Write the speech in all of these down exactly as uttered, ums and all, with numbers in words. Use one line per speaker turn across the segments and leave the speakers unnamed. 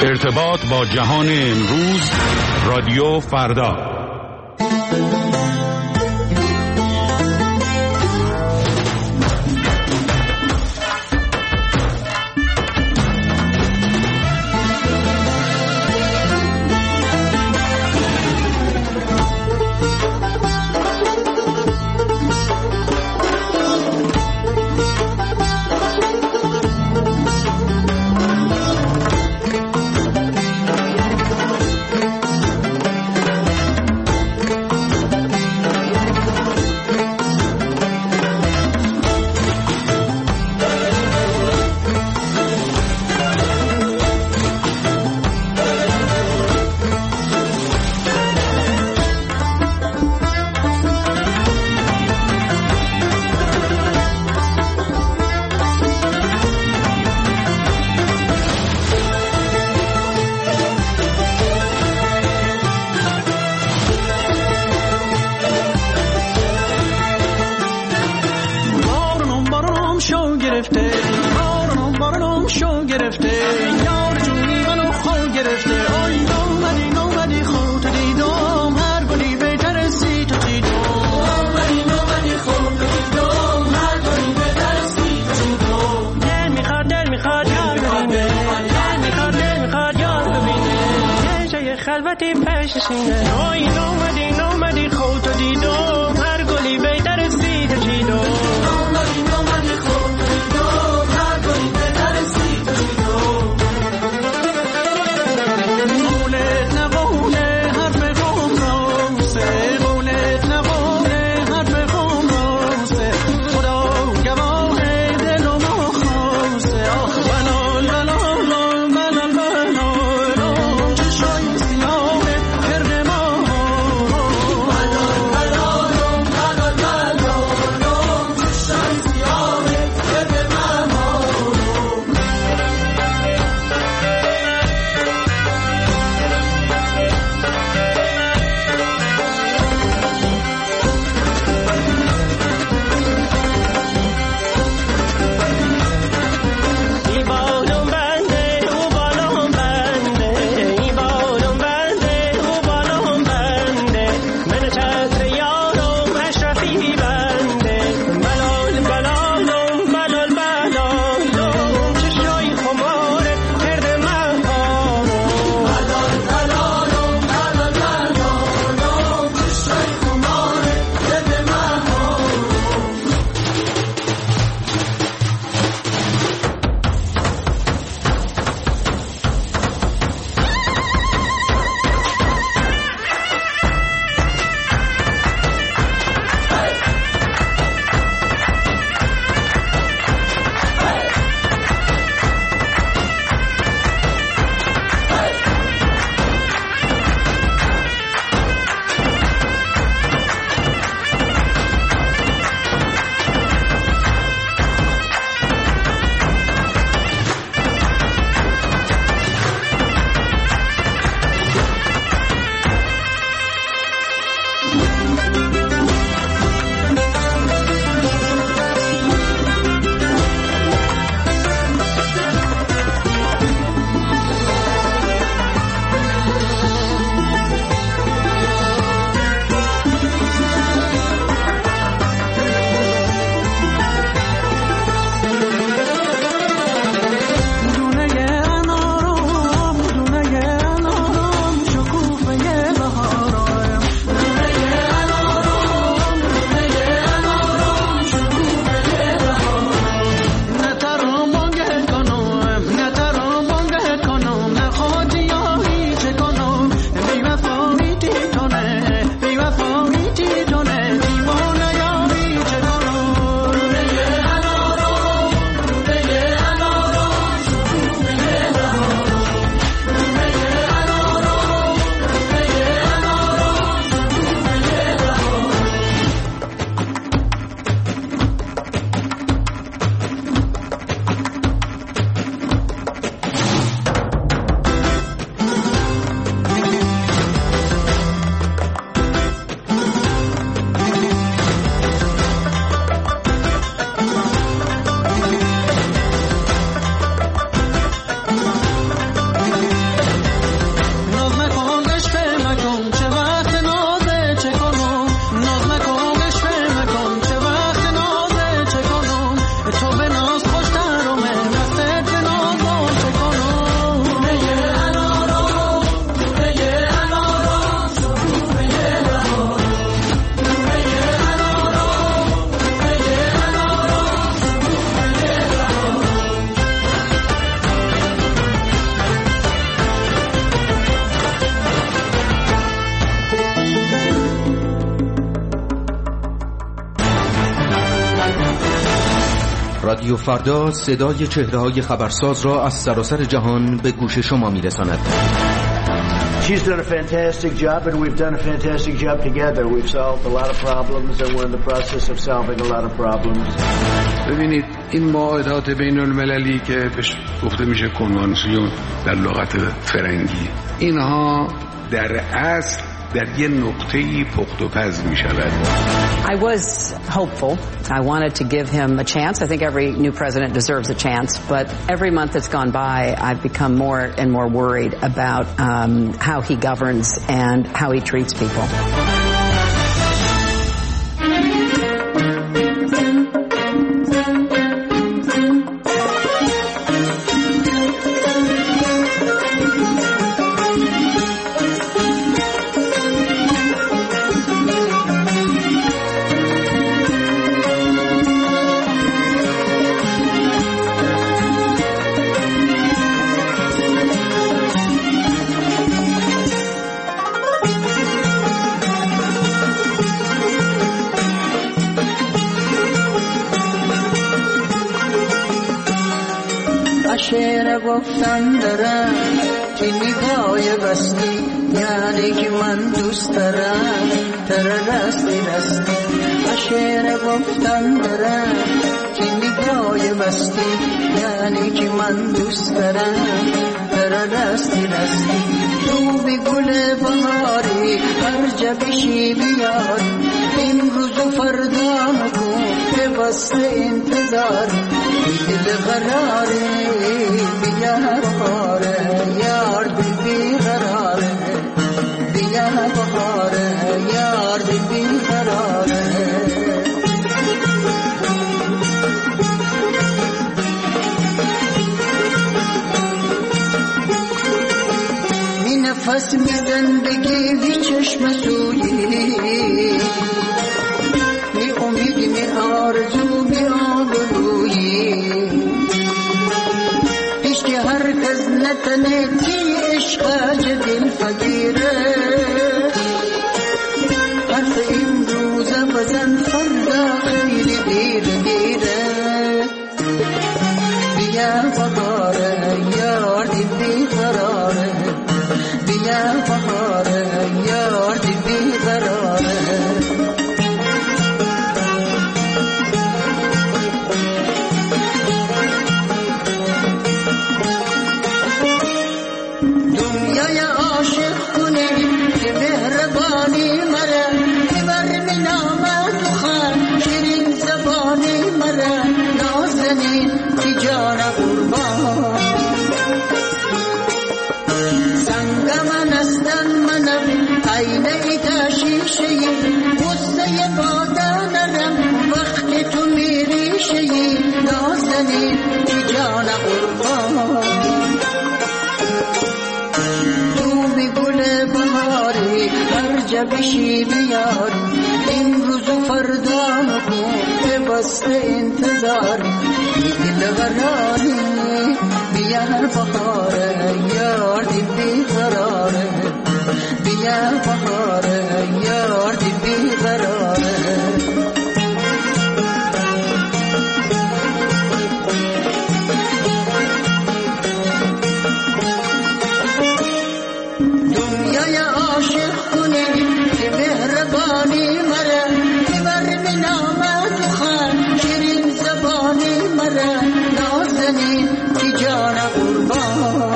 ارتباط با جهان امروز، رادیو فردا.
خلوتی پشت سینه آی نومدی نومدی خودتو دیدم هر گلی بیتر سی تا چیدم نومدی نومدی خودتو دیدم هر گلی بیتر سی تا چیدم قولت نقوله حرف قوم راسته قولت نقوله حرف قوم راسته خدا گواه دل و ما خواسته آخ بلال بلال بلال بلال چشای سیاه کرد ما بلال بلال بلال بلال چشای سیاه
رادیو فردا صدای چهره‌های خبرساز را از سراسر جهان به گوش شما می‌رساند.
She's done a fantastic job and we've done a fantastic job together. We've solved a lot of problems and we're in the process of solving a lot of problems.
ببینید این معاهدات بین المللی که بهش گفته میشه کنوانسیون در لغت فرنگی، اینها در اصل در یه نقطه‌ای پخت و پز می‌شود.
I was hopeful. I wanted to give him a chance. I think every new president deserves a chance, but every month that's gone by, I've become more and more worried about um, how he governs and how he treats people.
شعر گفتن دارم که نگاه بستی یعنی که من دوست دارم تر رستی رستی. شعر گفتن دارم که نگاه بستی یعنی که من دوست دارم تر رستی رستی. تو بی گل بهاری هر جا بشی بیار امروز و فردا نکن که بسته انتظار دل قراره بیا بخاره یار دل بی قراره بیا بخاره یار دل بی قراره. می نفس میدن بگی بی چشم سویی می امید می آرزو می آبرویی پیش که هر کس نتنه تی عشق جدل فقیره حرف این روزه بزن فردا خیلی دیر دیره بیا بخاره یار دی بی قراره بیا بخاره یار دی بی قراره. دنیای عاشق کنه که مهربانی مره ببر من آمد و خان شیرین زبانی مره نازنین که جان قربان سنگ من استن منم اینه ایتا شیشهی غصه بادا نرم وقتی تو میری شیی نازنین که جان قربان. هر جا بشی بیار امروز و فردا نکن که بسته انتظار دل قراره بیا بخاره یار دل بی قراره بیا بخاره یار دل بی قراره. دنیای عاشق کنه که مهربانی مره ببر من آمد و خان شیرین زبانی مره نازنین که جان قربان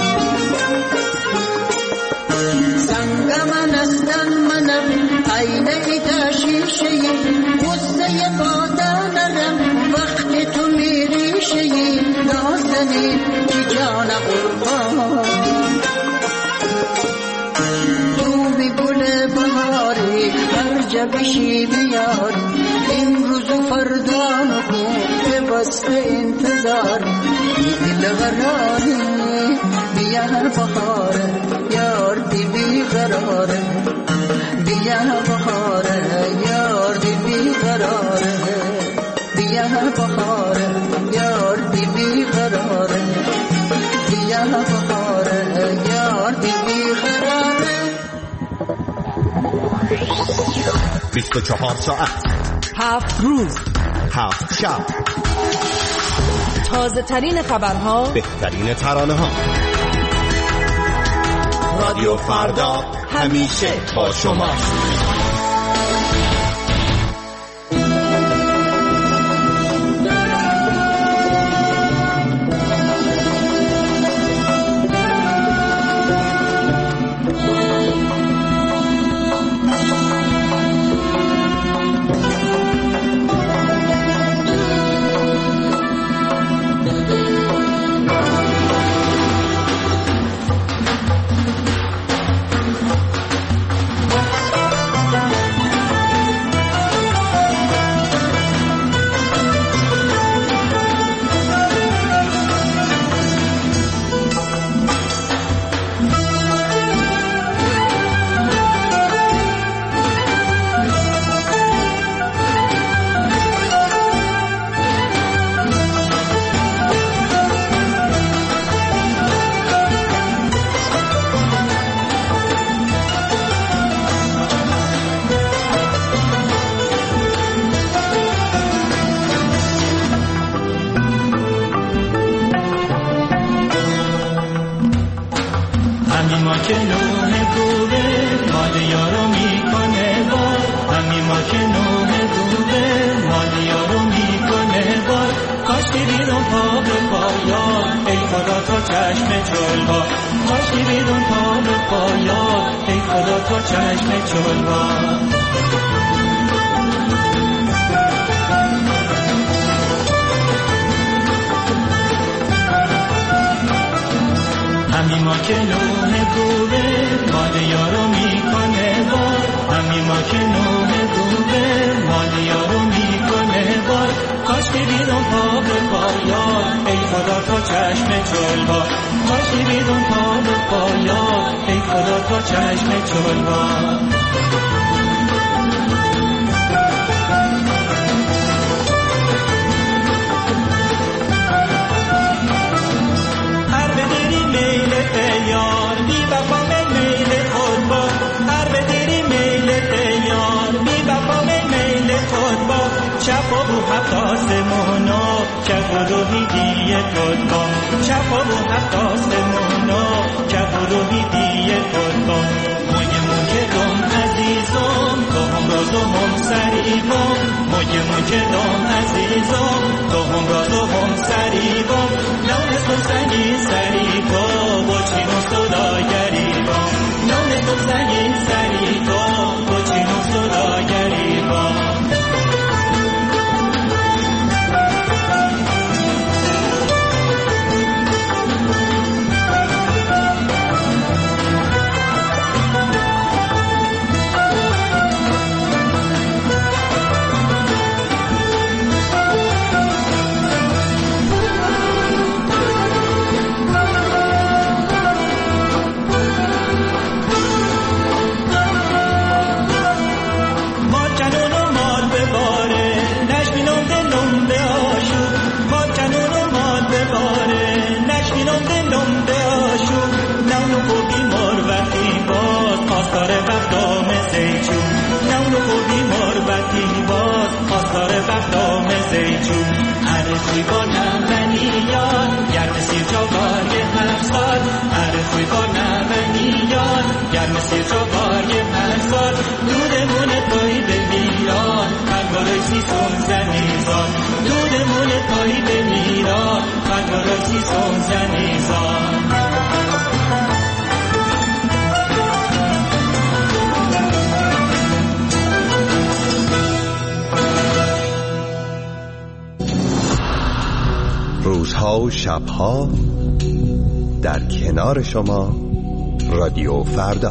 سنگ من استن منم اینه ایتا شیشهی غصه بادا نرم وقتی تو میری شیی نازنین که جان قربان. هر جا بشی بیار امروز و فردا نکن که بسته انتظار دل قراره بیا بخاره یار دی بی قراره بیا بخاره یار دی بی قراره بیا بخاره یار دی بی قراره بیا بخاره یار دی بی قراره.
بیست و چهار ساعت
هفت روز
هفت شب تازه ترین خبرها،
بهترین ترانه ها. رادیو فردا همیشه با شما. روزها و شبها در کنار شما رادیو فردا.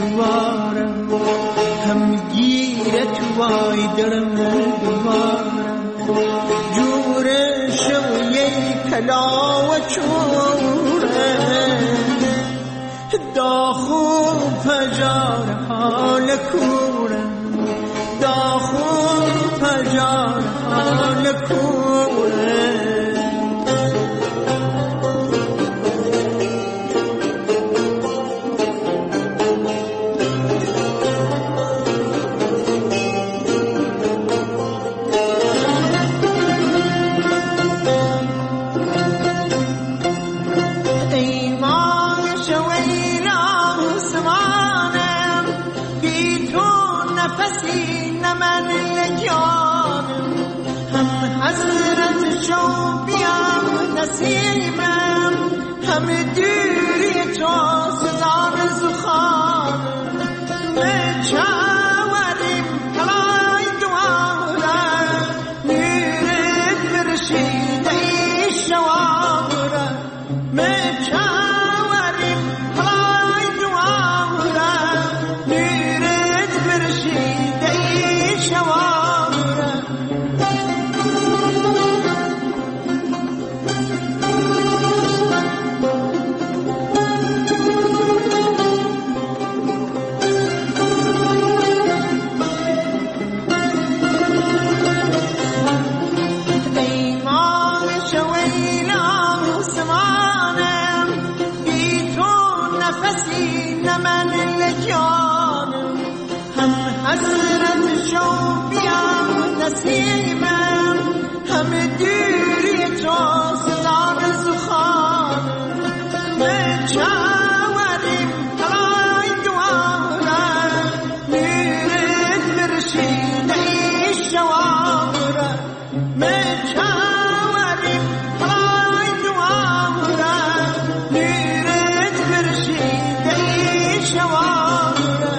دوارم هم گیره تو وای درم دوارم جور شویه کلا و چوره داخو پجار حال کورم داخو پجار حال کورم حسرت شو بیام نسیمم همه دوری تو سزار زخانم بچاوریم کلای دوارم نیرت برشید ای شوارم بچاوریم کلای دوارم نیرت برشید ای شوارم حسرت شو بیام نسیمم همه دوری تو سزار زخانم بچاوریم کلای دوارم نیرت برشید ای شوارم بچاوریم کلای دوارم نیرت برشید ای شوارم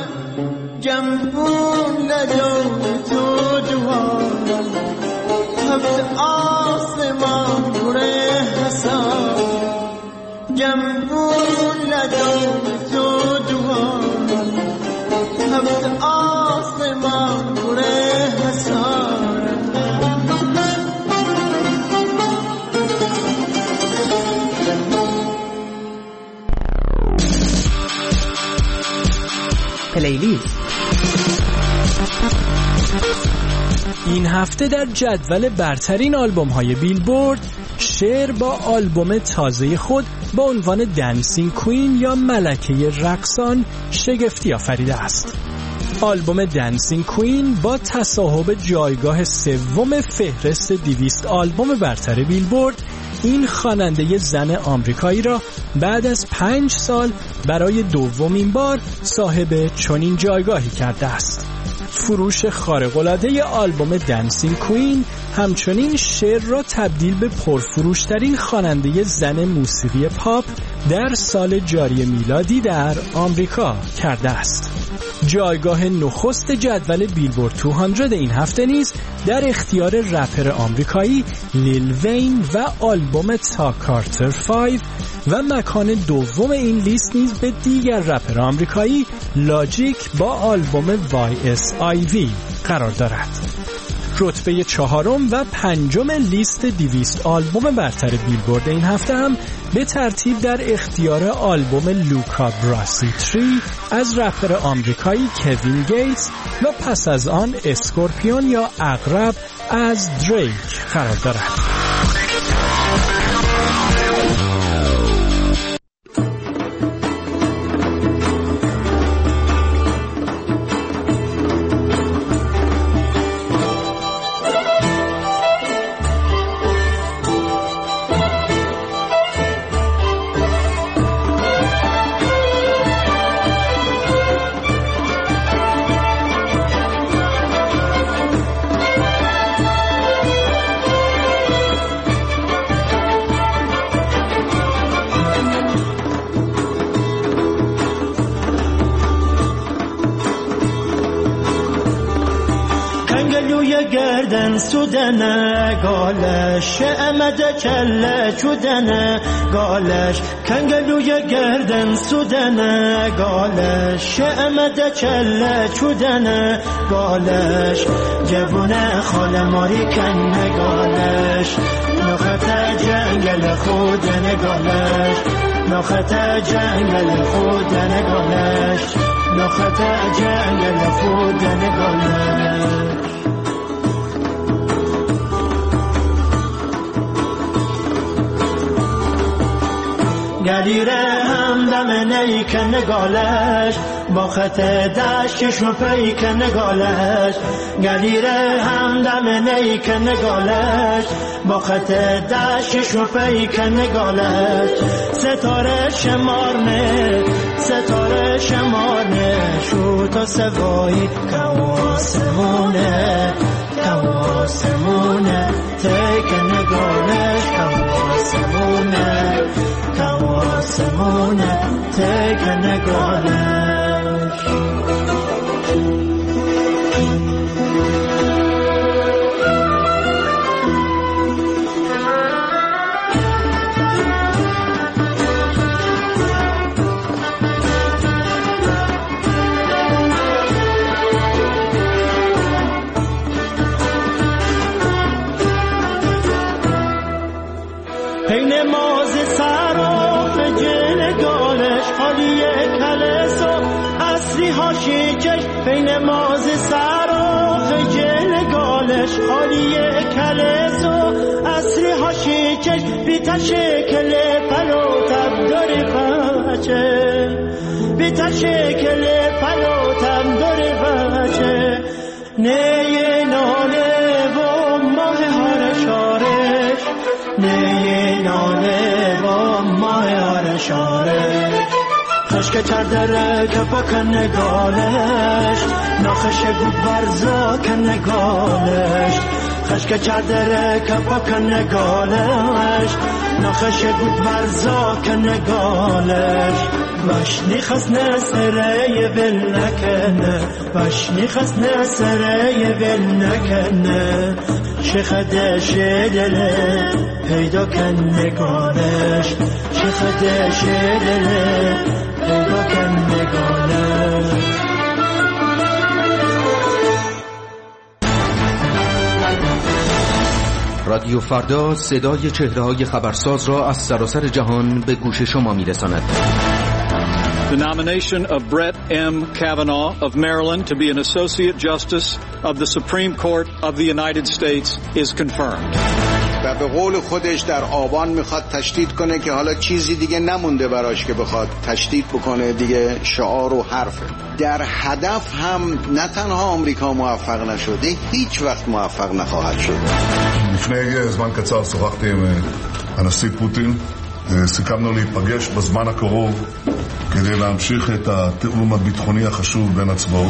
جنبون لدون تو جوانم هفت آسمان گره حساب جنبون لدون تو جوانم هفت آسمان گره حساب
پلیلیست. این هفته در جدول برترین آلبوم های بیلبورد شیر با آلبوم تازه خود با عنوان دنسینگ کوین یا ملکه رقصان شگفتی آفریده است. آلبوم دنسینگ کوین با تصاحب جایگاه سوم فهرست دویست آلبوم برتر بیلبورد این خواننده زن آمریکایی را بعد از پنج سال برای دومین بار صاحب چنین جایگاهی کرده است. فروش خارق‌العاده آلبوم دنسینگ کوین همچنین شیر را تبدیل به پرفروشترین خواننده زن موسیقی پاپ در سال جاری میلادی در آمریکا کرده است. جایگاه نخست جدول بیلبورد دویست این هفته نیز در اختیار رپر آمریکایی لیل وین و آلبوم تا کارتر پنج و مکان دوم این لیست نیز به دیگر رپر آمریکایی لاجیک با آلبوم وای اس آی وی قرار دارد. رتبه چهارم و پنجم لیست دویست آلبوم برتر بیلبورد این هفته هم به ترتیب در اختیار آلبوم لوکا براسی تری از رپر آمریکایی کوین گیتس و پس از آن اسکورپیون یا عقرب از دریک قرار دارد.
سودنه گالش امده کله چودنه گالش کنگلوی گردن سودنه گالش امده کله چودنه گالش جوونه خاله ماری کنه گالش نخت جنگل خود نگالش نخت جنگل خود نگالش نخت جنگل خود نگالش گلیره همدم نیک نگالش با خط دشتش و پیک نگالش گلیره همدم نیک نگالش با خط دشتش و پیک نگالش ستاره شمارنه ستاره شمارنه شو تا سوایی کواسمونه کواسمونه تیک نگالش کواسمونه کواسمونه تیک نگالش پین ماز سراخ جنگالش خالی کلس و اصری هاشی چش پین ماز سراخ جنگالش خالی کلس و اصری هاشی چش بیتا شکل پلو تب داری بچه بیتا شکل پلو تب داری بچه نیه نانه و ماه هر شارش نیه نانه و ماه هر شارش خشک چردره که بکن نگالش ناخش گود برزا که نگالش خشک چردره که بکن نگالش ناخش گود برزا که نگالش باشنی خس نسره بل نکنه باشنی خس نسره بل نکنه شخدش دله پیدا کن نگالش شخدش دله پیدا کن نگالش
رادیو فردا صدای چهره‌های خبرساز را از سراسر جهان به گوش شما می‌رساند.
The nomination of Brett M. Kavanaugh of Maryland to be an Associate Justice of the Supreme Court of the United States is confirmed.
و به قول خودش در آبان میخواد تشدید کنه که حالا چیزی دیگه نمونده براش که بخواد تشدید بکنه دیگه شعار و حرفه. در هدف هم نه תנها آمریکا موفق نشده هیچ وقت موفق נחוהד شد.
לפני זמן קצר שוחחתי עם הנשיא פוטין, סיכמנו להיפגש בזמן הקרוב כדי להמשיך את התיאום הביטחוני החשוב בין הצבאות.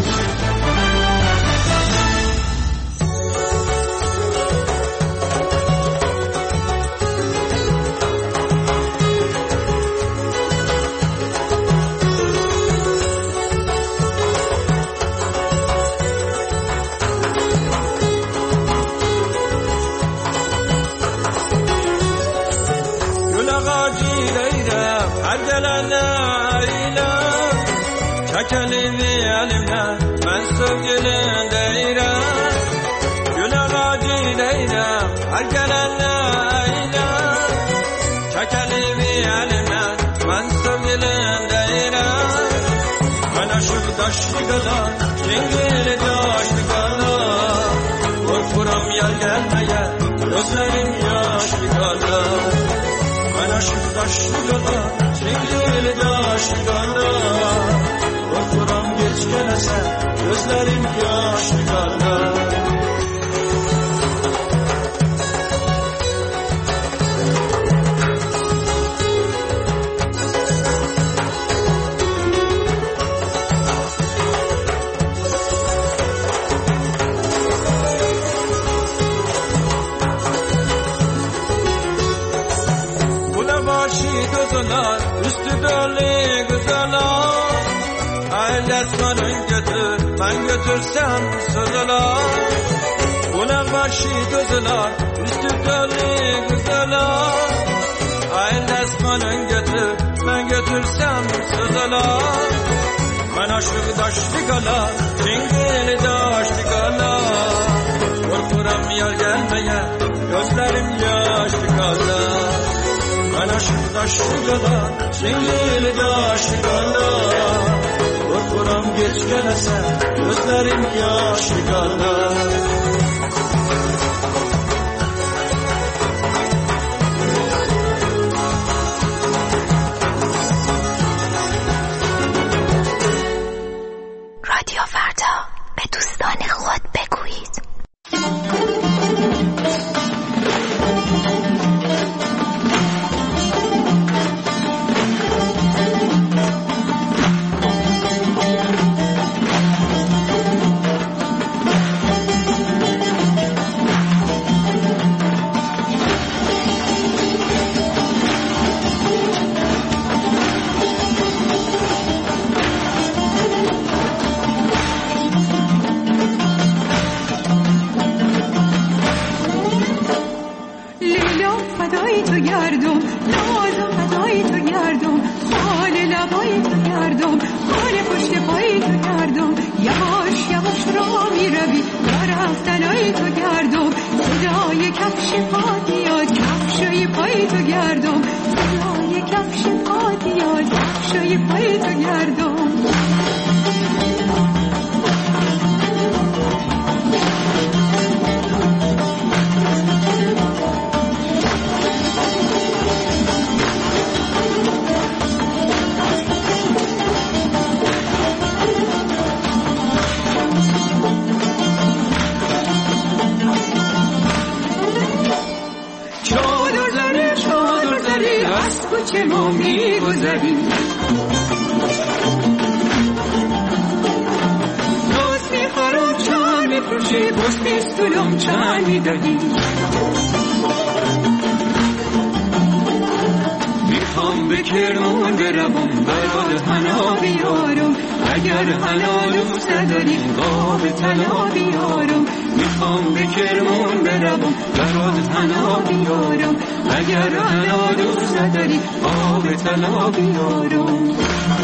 بلند باشید و زلال üstüdeli güzeler Ayın desmanın getir ben getirsem sızalar Ben aşık daşlı kala çingili daşlı kala Korkuram yar gelmeye gözlerim yaşlı kala Ben aşık daşlı kala çingili daşlı kala Korkuram geç gelese gözlerim yaşlı kala
رادیو فردا به دوستان خود بگویید
میخوام به کرمان بروم برات حنا بیارم اگر حنا دوست نداری قاب طلا بیارم میخوام به کرمان بروم برات حنا بیارم اگر حنا دوست نداری قاب طلا بیارم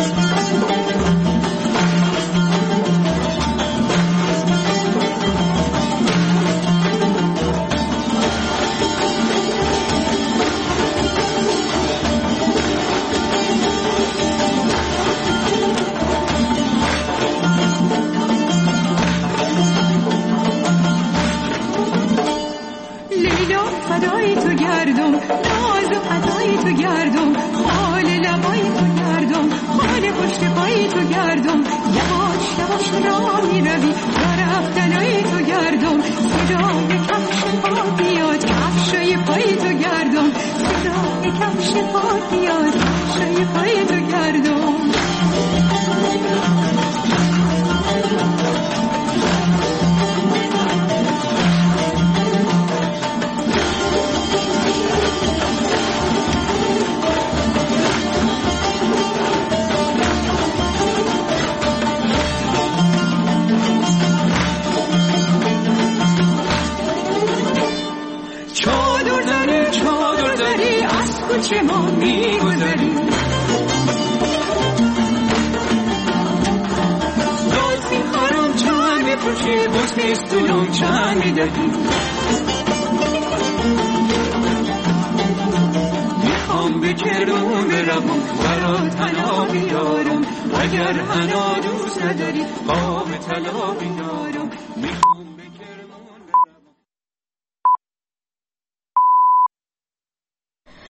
چه ما میگذری دوستی خارم چند میپوشی بوس نیستونم چند میدهی میخوام به کرون بروم برات حنا بیارم اگر حنا دوست نداری قاب طلا بیارم